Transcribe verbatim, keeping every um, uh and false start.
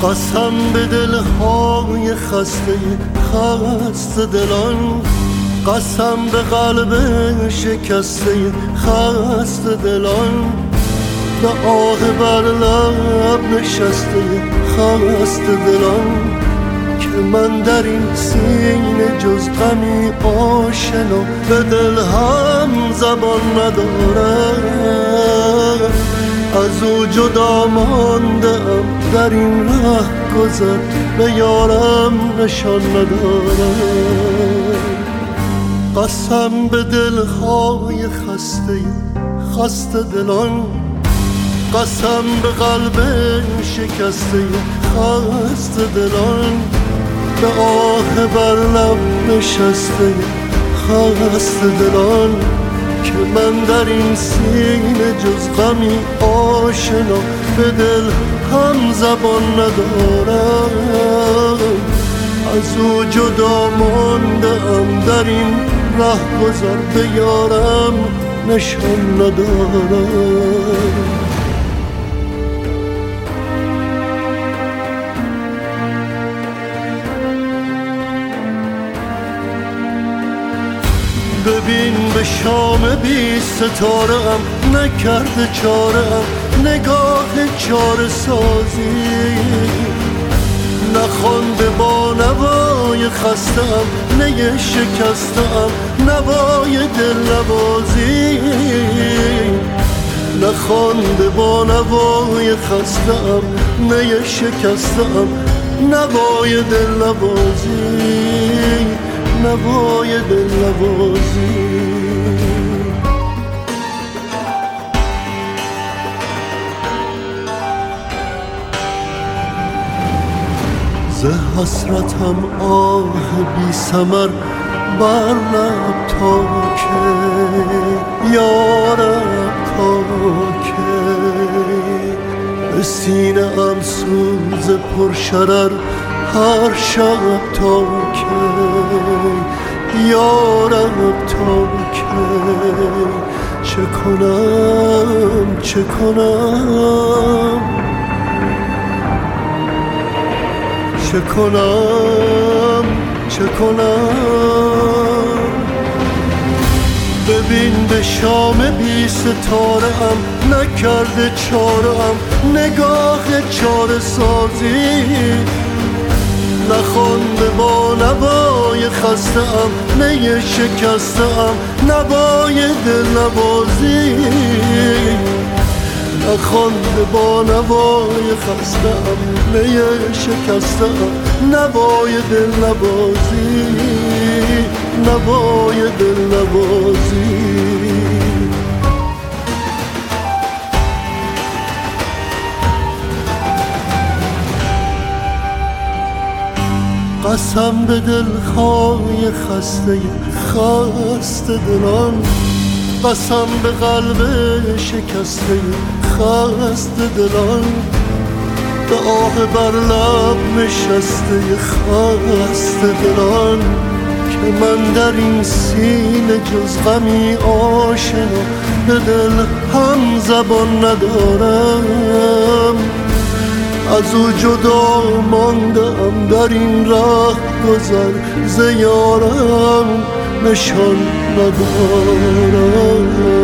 قسم به دلهای خسته خسته دلان، قسم به قلب شکسته خسته دلان، به آه بر لب نشسته خسته دلان، که من در این سینه جز غمی آشنا به دل هم زبان ندارم. از او جدا ماندم در این ره گذر، به یارم نشان ندارم. قسم به دلهای خسته خسته دلان، قسم به قلب شکسته خسته دلان، به آه بر لب نشسته خسته دلان، که من در این سینه جز غمی آشنا به دل هم زبان ندارم. از او جدا ماندم در این ره گذر، به یارم نشان ندارم. ببین به شام بی ستاره ام نکرده چاره ام نگاه چاره سازی، نخوانده با نوای خسته ام نی شکسته ام نوای دل نوازی، نخوانده با نوای خسته ام نی شکسته ام نوای دل نوازی، نوای دل نوازی. ز حسرتم آه بی ثمر بر لب تا که یارب تا که، به سینه ام سوز پرشرر هر شب تا که یارب تا که، چه کنم چه کنم چه کنم چه کنم. ببین به شام بی ستاره ام نکرده چاره ام نگاه چاره سازی، نخوانده با نوای خسته ام نی شکسته ام نوای دل نوازی، نخوانده با نوای خسته ام نی شکسته ام نوای دل نوازی، نوای دل نوازی. قسم به دلهای خسته خسته دلان، قسم به قلب شکسته خسته دلان، به آه بر لب نشسته خسته دلان، که من در این سینه جز غمی آشنا به دل هم زبان ندارم. از او جدا ماندم در این راه گذر، ز یارم نشان ندارم.